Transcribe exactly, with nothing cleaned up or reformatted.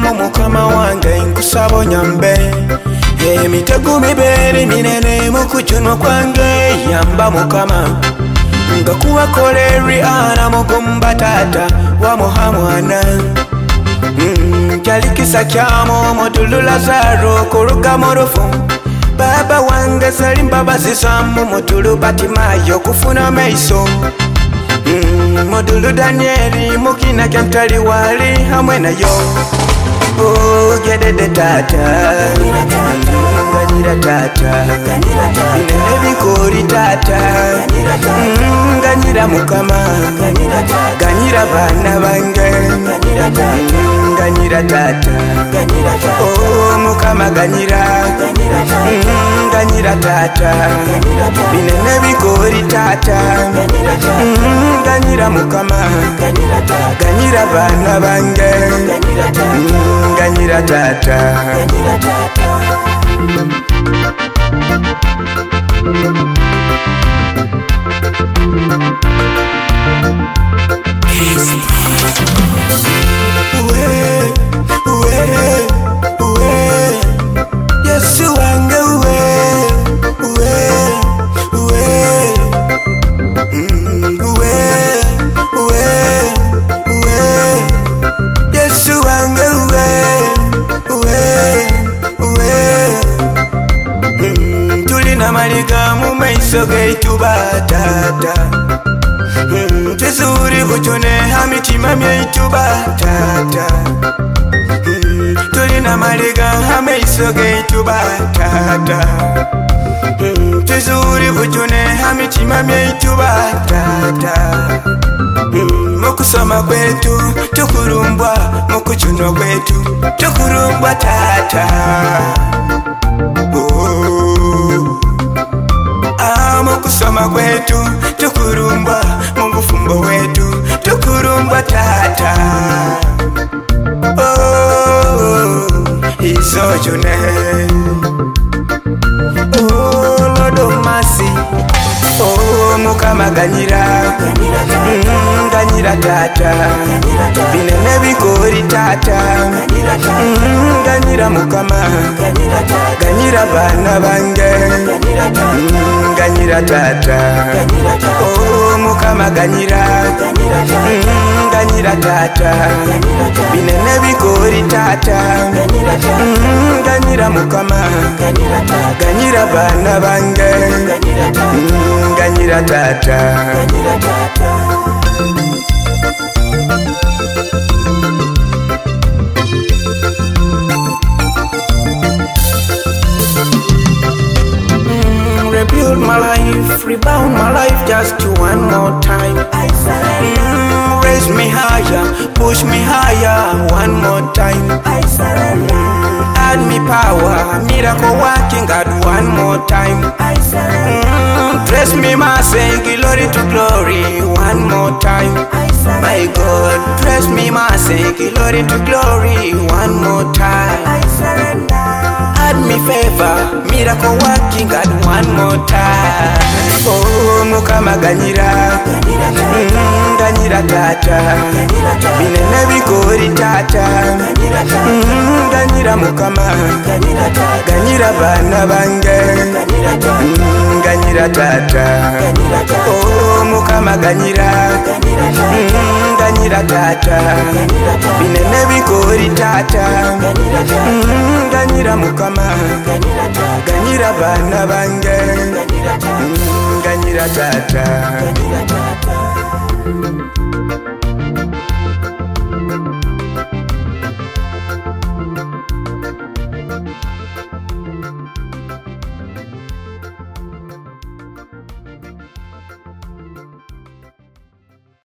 mu mukama wange nkusaba nyambe emitego mibere minene mu kuchunwa kwange yamba mukama nga kuwakoleri ana mugumba tata wa muhamwana kyalikisa kyamo mutulu Lazaro kuruga murufu baba wange sali mbabazi zamu mutulu Batimayo kufuna meiso mutulu Danieli mukina kyamtali wali hamwe nayo oh gedede tata ganira tata inene bikori tata ganira mukama ganira bana bange ganira tata oh mukama ganira ganira tata inene bikori tata ganira mukama ganira bana bange ganira tata uwe uwe uwe Yesu wange uwe uwe uwe uwe uwe uwe Yesu wange uwe uwe uwe tulina maliga mu maiso gaitu batata tezuri butune hamitima myaitu batata tulina maliga hamaiso gaitu batata tezuri butune hamitima myaitu batata mukusoma kwetu tukurumbwa mukuchunwa kwetu tukurumbwa tata oh. ah, mukusoma kwetu tukurumbwa mungufumbo wetu tukurumbwa tata oh, izojune oh, Lord of mercy oh mukama ganyira mm, ganyira tata binene bikori tata mm, ganyira mukama ganyira bana bange mm, ganyira tata oh mukama ganyira mm, ganyira tata binene bikori tata mm, ganyira mukama ganyira bana bange mm, ganyira tata mm, rebuild my life, rebound my life just one more time. mm, Raise me higher, push me higher one more time. mm, Add me power, miracle working God one more time. Mm, dress me mercy, glory to glory one more time. My God, dress me mercy, glory to glory one more time. Add me favor, miracle working God one more time. Oh mukama ganyira mm, ganyira tata binene bikori tata mm, ganyira mukama ganyira bana bange mm, ganyira tata oh mukama ganyira mm, ganyira tata binene bikori tata mm, ganyira mukama ganyira bana bange mm, ganyira tata